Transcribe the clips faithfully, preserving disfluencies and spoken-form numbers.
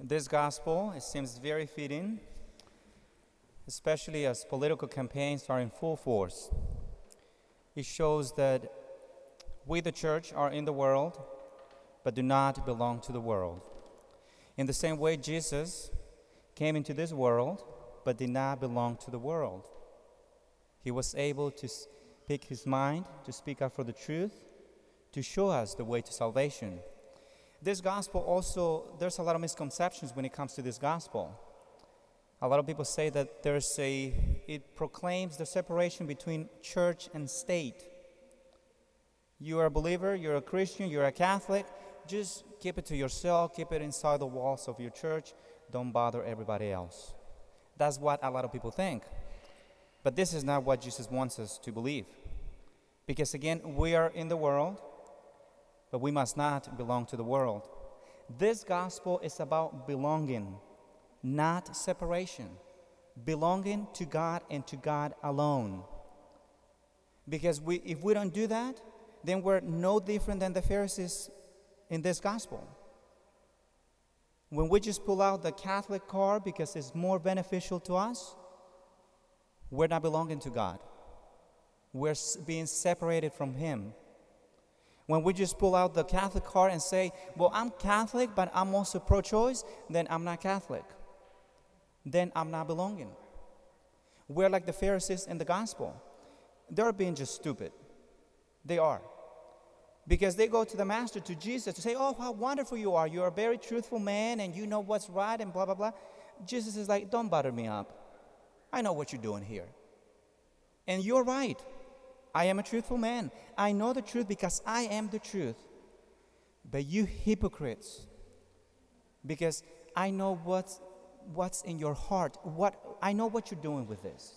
This gospel, it seems very fitting, especially as political campaigns are in full force. It shows that we, the church, are in the world, but do not belong to the world. In the same way, Jesus came into this world, but did not belong to the world. He was able to speak his mind, to speak up for the truth, to show us the way to salvation. This gospel also, there's a lot of misconceptions when it comes to this gospel. A lot of people say that there's a, it proclaims the separation between church and state. You are a believer, you're a Christian, you're a Catholic, just keep it to yourself, keep it inside the walls of your church, don't bother everybody else. That's what a lot of people think. But this is not what Jesus wants us to believe. Because again, we are in the world, but we must not belong to the world. This gospel is about belonging, not separation. Belonging to God and to God alone. Because we, if we don't do that, then we're no different than the Pharisees in this gospel. When we just pull out the Catholic card because it's more beneficial to us, we're not belonging to God. We're being separated from Him. When we just pull out the Catholic card and say, well, I'm Catholic, but I'm also pro-choice, then I'm not Catholic. Then I'm not belonging. We're like the Pharisees in the gospel. They're being just stupid. They are. Because they go to the Master, to Jesus, to say, oh, how wonderful you are. You're a very truthful man, and you know what's right, and blah, blah, blah. Jesus is like, don't bother me up. I know what you're doing here. And you're right. I am a truthful man. I know the truth because I am the truth. But you hypocrites, because I know what's, what's in your heart. What I know what you're doing with this.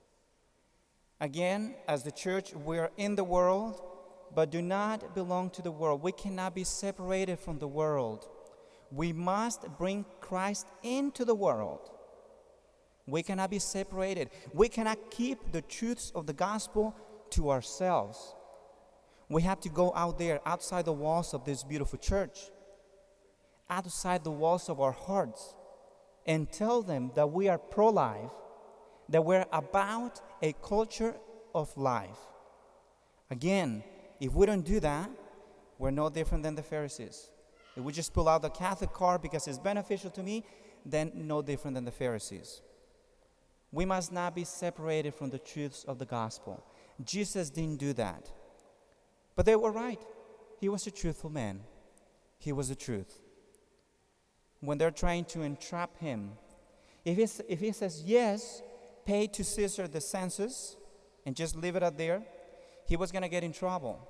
Again, as the church, we're in the world, but do not belong to the world. We cannot be separated from the world. We must bring Christ into the world. We cannot be separated. We cannot keep the truths of the gospel to ourselves. We have to go out there, outside the walls of this beautiful church, outside the walls of our hearts, and tell them that we are pro-life, that we're about a culture of life. Again, if we don't do that, we're no different than the Pharisees. If we just pull out the Catholic card because it's beneficial to me, then no different than the Pharisees. We must not be separated from the truths of the gospel. Jesus didn't do that. But they were right. He was a truthful man. He was the truth. When they're trying to entrap him, if he, if he says, yes, pay to Caesar the census, and just leave it out there, he was going to get in trouble.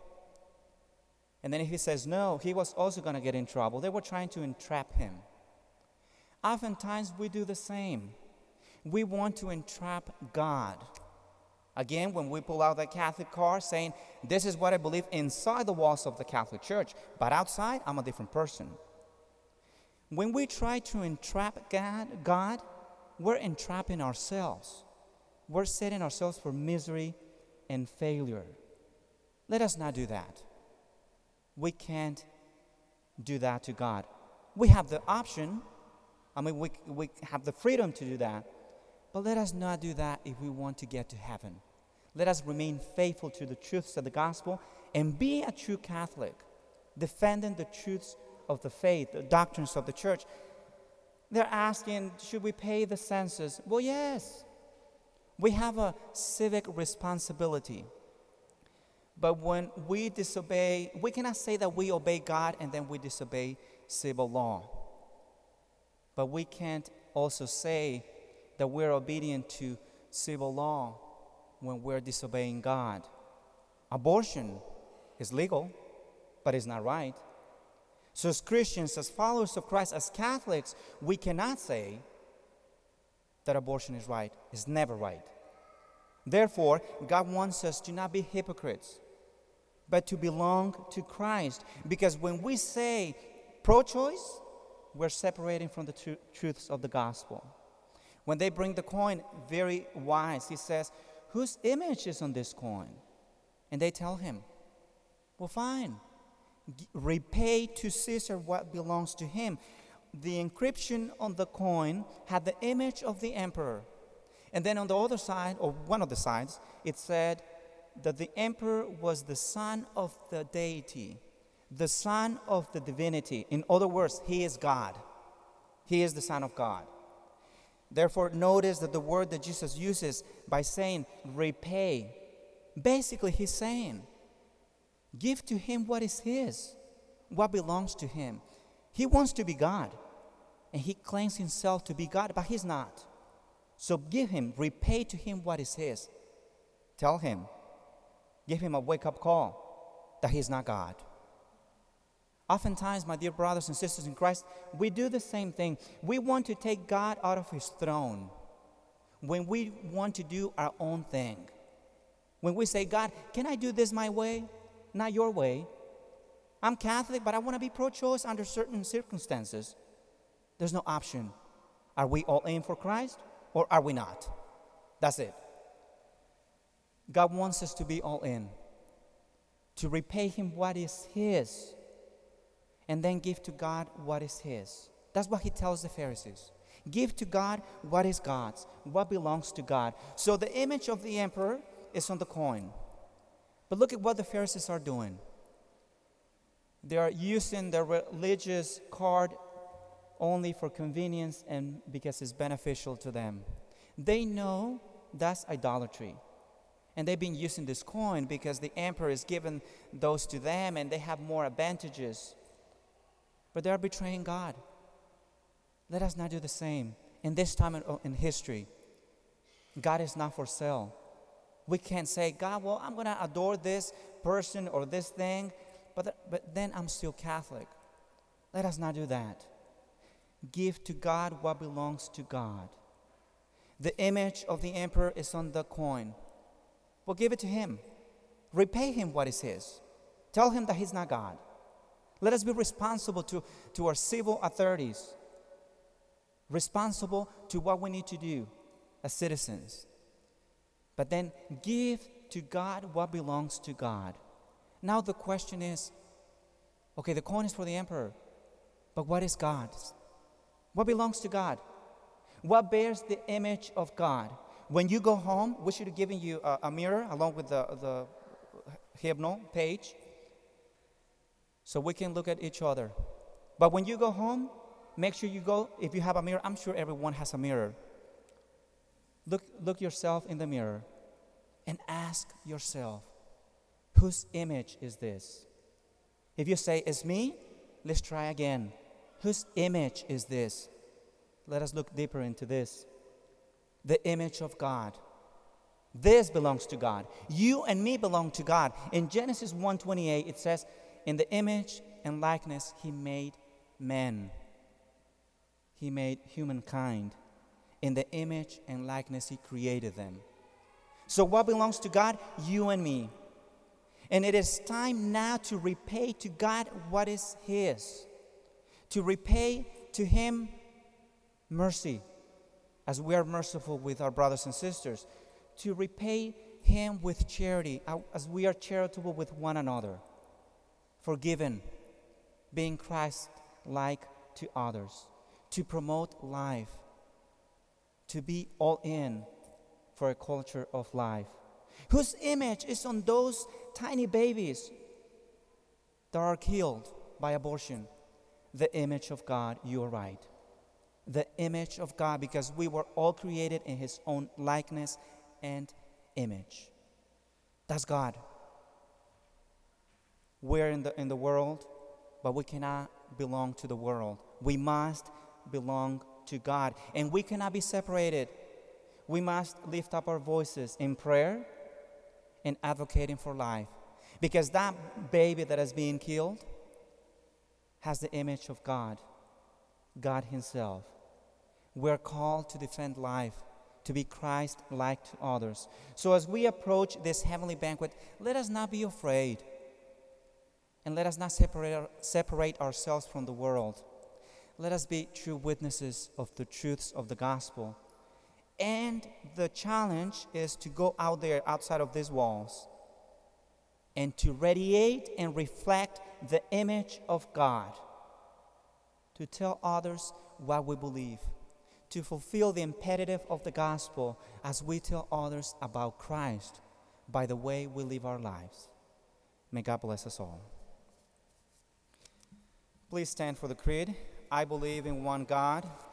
And then if he says no, he was also going to get in trouble. They were trying to entrap him. Oftentimes we do the same. We want to entrap God. Again, when we pull out the Catholic card saying, this is what I believe inside the walls of the Catholic Church, but outside, I'm a different person. When we try to entrap God, God, we're entrapping ourselves. We're setting ourselves for misery and failure. Let us not do that. We can't do that to God. We have the option, I mean, we, we have the freedom to do that, but let us not do that if we want to get to heaven. Let us remain faithful to the truths of the gospel and be a true Catholic, defending the truths of the faith, the doctrines of the church. They're asking, should we pay the census? Well, yes. We have a civic responsibility. But when we disobey, we cannot say that we obey God and then we disobey civil law. But we can't also say that we're obedient to civil law when we're disobeying God. Abortion is legal, but it's not right. So as Christians, as followers of Christ, as Catholics, we cannot say that abortion is right. It's never right. Therefore, God wants us to not be hypocrites, but to belong to Christ. Because when we say pro-choice, we're separating from the tr- truths of the gospel. When they bring the coin, very wise, he says, whose image is on this coin? And they tell him, well, fine. Repay to Caesar what belongs to him. the encryption on the coin had the image of the emperor. And then on the other side, or one of the sides, it said that the emperor was the son of the deity, the son of the divinity. In other words, he is God. He is the Son of God. Therefore, notice that the word that Jesus uses by saying repay, basically he's saying, give to him what is his, what belongs to him. He wants to be God, and he claims himself to be God, but he's not. So give him, repay to him what is his. Tell him, give him a wake-up call that he's not God. Oftentimes, my dear brothers and sisters in Christ, we do the same thing. We want to take God out of his throne when we want to do our own thing. When we say, God, can I do this my way, not your way? I'm Catholic, but I want to be pro-choice under certain circumstances. There's no option. Are we all in for Christ or are we not? That's it. God wants us to be all in, to repay him what is his, and then give to God what is his. That's what he tells the Pharisees. Give to God what is God's, what belongs to God. So the image of the emperor is on the coin. But look at what the Pharisees are doing. They are using the religious card only for convenience and because it's beneficial to them. They know that's idolatry. And they've been using this coin because the emperor is giving those to them and they have more advantages. But they are betraying God. Let us not do the same. In this time in, in history, God is not for sale. We can't say, God, well, I'm going to adore this person or this thing, but, th- but then I'm still Catholic. Let us not do that. Give to God what belongs to God. The image of the emperor is on the coin. Well, give it to him. Repay him what is his. Tell him that he's not God. Let us be responsible to, to our civil authorities, responsible to what we need to do as citizens. But then give to God what belongs to God. Now the question is, okay, the coin is for the emperor, but what is God's? What belongs to God? What bears the image of God? When you go home, we should have given you a, a mirror along with the, the hymnal page, so we can look at each other. But when you go home, make sure you go, if you have a mirror, I'm sure everyone has a mirror. Look, look yourself in the mirror and ask yourself, whose image is this? If you say, it's me, let's try again. Whose image is this? Let us look deeper into this. The image of God. This belongs to God. You and me belong to God. In Genesis one twenty-eight, it says, in the image and likeness he made men. He made humankind. In the image and likeness he created them. So what belongs to God? You and me. And it is time now to repay to God what is his. To repay to him mercy, as we are merciful with our brothers and sisters. To repay him with charity, as we are charitable with one another. Forgiven, being Christ-like to others. To promote life. To be all in for a culture of life. Whose image is on those tiny babies that are killed by abortion? The image of God, you are right. The image of God, because we were all created in his own likeness and image. That's God. We're in the, in the world, but we cannot belong to the world. We must belong to God, and we cannot be separated. We must lift up our voices in prayer and advocating for life, because that baby that is being killed has the image of God, God himself. We're called to defend life, to be Christ-like to others. So as we approach this heavenly banquet, let us not be afraid, and let us not separate, separate ourselves from the world. Let us be true witnesses of the truths of the gospel. And the challenge is to go out there outside of these walls and to radiate and reflect the image of God. to tell others what we believe, to fulfill the imperative of the gospel as we tell others about Christ by the way we live our lives. May God bless us all. Please stand for the creed. I believe in one God,